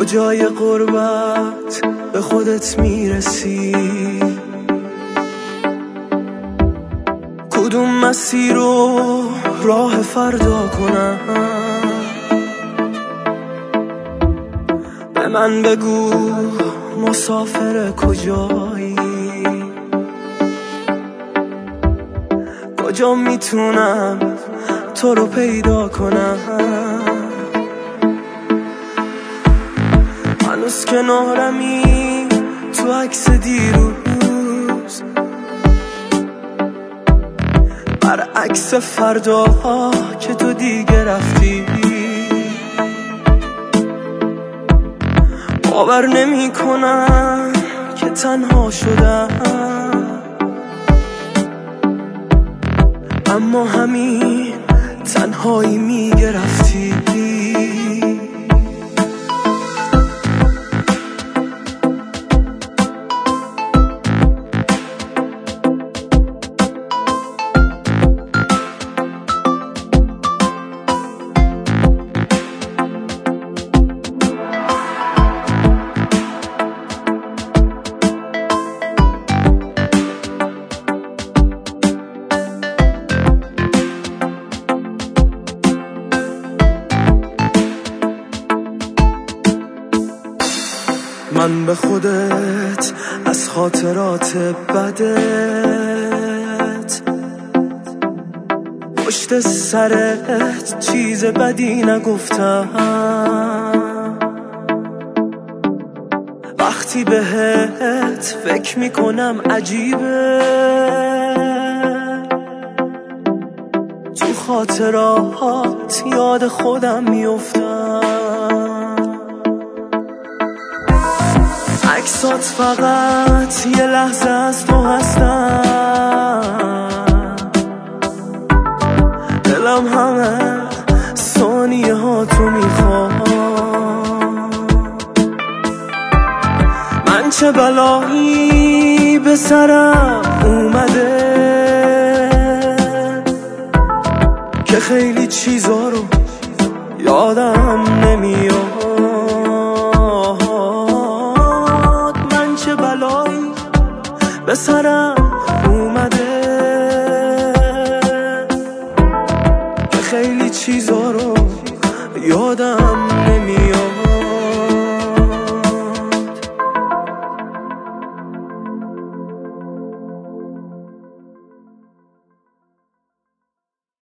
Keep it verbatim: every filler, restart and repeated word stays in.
کجای غربت به خودت میرسی؟ کدوم مسیر رو راه فردا کنم؟ به من بگو مسافر کجایی؟ کجا میتونم تو رو پیدا کنم؟ هنوز کنارمی تو عکس دیروز، برعکس فردا که تو دیگه رفتی. باور نمی کنم که تنها شدم، اما همین تنهایی میگرفتی. من به خودت از خاطرات بدت پشت سرت چیز بدی نگفتم. وقتی بهت فکر میکنم عجیبه، تو خاطرات یاد خودم میافتم. عکسات فقط یه لحظه از تو هستن، دلم همه ثانیه ها تو میخوام. من چه بلایی به سرم اومده که خیلی چیزا رو یادم نمیاد. به سرم اومده که خیلی چیزا رو یادم نمیاد.